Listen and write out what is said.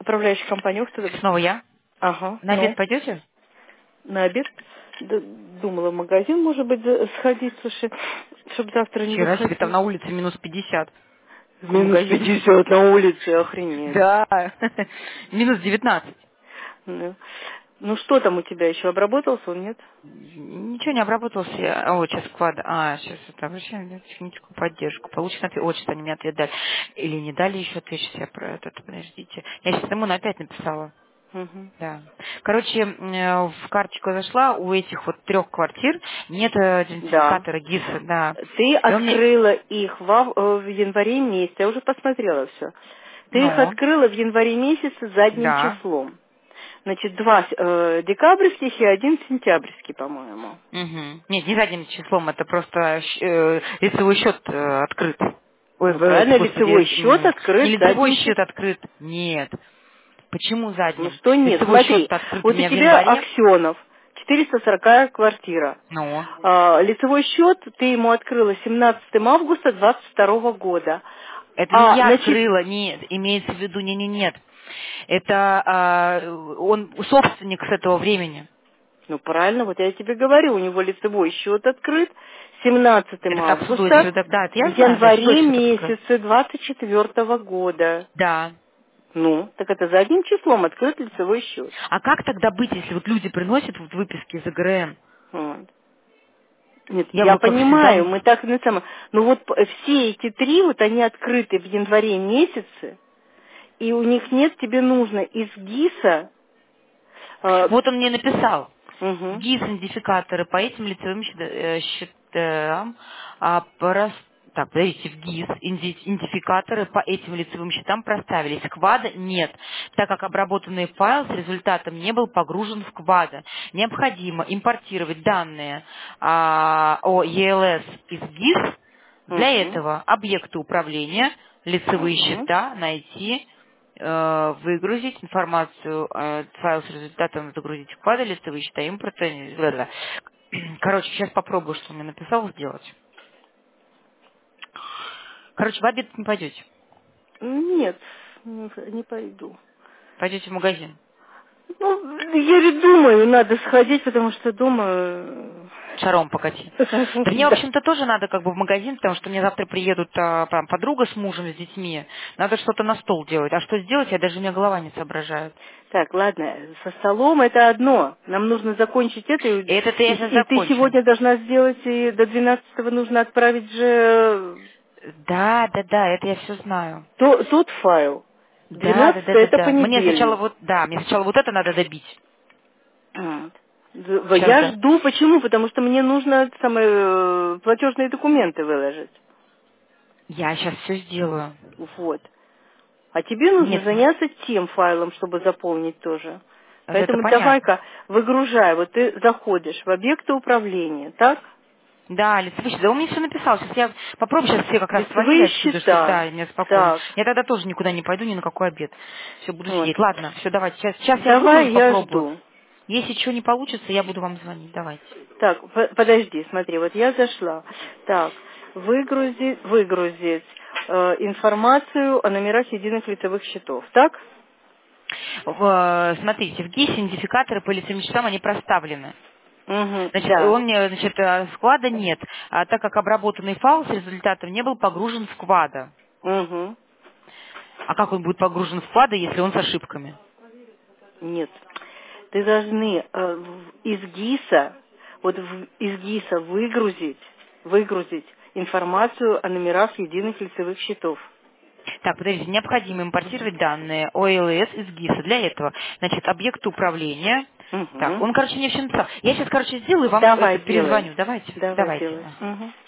управляющая компания. Кто это? Снова я. Ага. На обед пойдете? На обед? Да, думала, в магазин, может быть, сходить, слушай, чтобы завтра не Вчера себе выходить. там на улице минус 50. Минус 50 на улице, охренеть. Да. Минус 19. Ну, что там у тебя еще? Обработался он, нет? Ничего не обработался. Сейчас склад. Сейчас это обращаем на техническую поддержку. Получен ответ. Что они мне ответ дали. Или не дали еще ответ. Сейчас я про это. Подождите. Я сейчас ему опять написала. Угу. Да. Короче, в карточку зашла, у этих вот 3 квартир нет идентификатора ГИСа, да. Ты открыла их в январе месяце, я уже посмотрела все. Ты их открыла в январе месяце задним числом. Значит, 2 декабрьских и 1 сентябрьский, по-моему. Угу. Нет, не задним числом, это просто лицевой счет открыт. Правильно, лицевой счет открыт. Не лицевой счет открыт, нет. Почему задним? Ну что нет, лицевой смотри, счет открыт вот у у меня тебя Аксенов, 440 квартира. Лицевой счет ты ему открыла 17 августа 22 года. Это не я открыла, нет, имеется в виду, нет. Это он собственник с этого времени. Ну правильно, вот я тебе говорю, у него лицевой счет открыт 17 августа да, это я в январе месяце 24 года. Да. Ну, так это задним числом открыт лицевой счет. А как тогда быть, если вот люди приносят вот выписки из ЭГРН? Нет, я понимаю, мы так и на самом... Но вот все эти 3, вот они открыты в январе месяце, и у них нет, тебе нужно из ГИСа... Вот он мне написал. ГИС-идентификаторы по этим лицевым счетам... Так, подождите, в ГИС идентификаторы по этим лицевым счетам проставились. КВАДа нет, так как обработанный файл с результатом не был погружен в КВАДа. Необходимо импортировать данные о ЕЛС из ГИС. Для этого объекты управления, лицевые счета, найти, выгрузить информацию, файл с результатом загрузить в КВАДа, лицевые счета, импорта. Короче, сейчас попробую, что он мне написал, сделать. Короче, в обед не пойдете? Нет, не пойду. Пойдете в магазин? Ну, я ведь думаю, надо сходить, потому что дома... Шаром покати. Да мне, в общем-то, тоже надо как бы в магазин, потому что мне завтра приедут подруга с мужем, с детьми. Надо что-то на стол делать. А что сделать, у меня голова не соображает. Так, ладно, со столом это одно. Нам нужно закончить это. Это-то я сейчас закончу. И ты сегодня должна сделать, и до 12-го нужно отправить же... Да, это я все знаю. Тот файл. 12 это понедельник. Мне сначала вот это надо добить. Я жду. Почему? Потому что мне нужно платежные документы выложить. Я сейчас все сделаю. Вот. А тебе нужно заняться тем файлом, чтобы заполнить тоже. Поэтому давай-ка выгружай. Вот ты заходишь в объекты управления, так? Да, лицевые счета. Он мне все написал. Сейчас я попробую, сейчас все как раз звонили отсюда, что да, мне спокойно. Так. Я тогда тоже никуда не пойду, ни на какой обед. Все, буду сидеть. Ладно, все, давайте. Сейчас давай, я попробую. Жду. Если что не получится, я буду вам звонить. Давайте. Так, подожди, смотри, вот я зашла. Так, выгрузить информацию о номерах единых лицевых счетов, так? Смотрите, в ГИСе идентификаторы по лицевым счетам, они проставлены. Значит, он мне, склада нет, так как обработанный файл с результатом не был погружен в КВАДа. А как он будет погружен в КВАДа, если он с ошибками? Нет. Ты должны из ГИСа выгрузить информацию о номерах единых лицевых счетов. Так, подождите, необходимо импортировать данные ОЛС из ГИСа. Для этого, объекты управления. Так, он, мне все написал. Я сейчас, сделаю и вам перезвоню. Давайте. Давай.